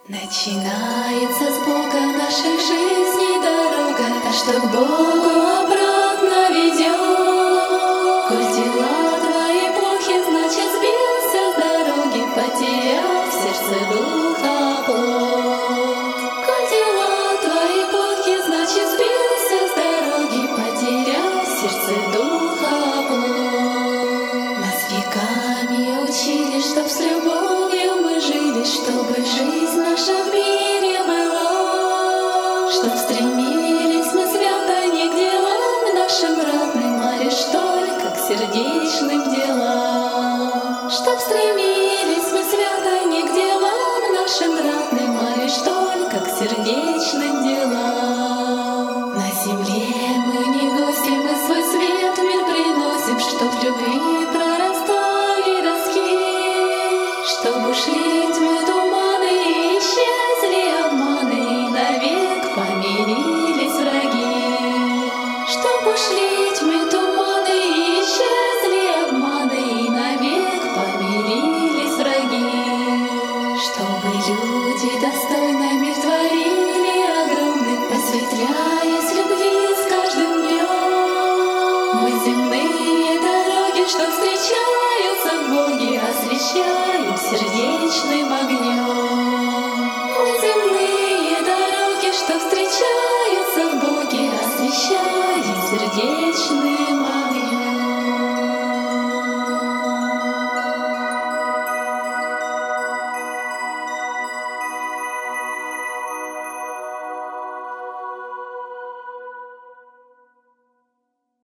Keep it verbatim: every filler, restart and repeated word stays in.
Начинается с Бога наших жизней дорога, та, что к Богу обратно ведет. Коль дела твои плохи, значит сбился с дороги, потерял в сердце духа плоть. Коль дела твои плохи, значит сбился с дороги, потерял в сердце духа плоть. Нас веками учили, чтоб с любовью мы жили, чтобы жизнь наша в мире была, чтоб стремились мы свято не к делам нашим родным, а лишь только к сердечным делам. Чтоб стремились мы свято не к делам нашим родным, а лишь только к сердечным делам. На земле мы не гости, мы свой свет в мир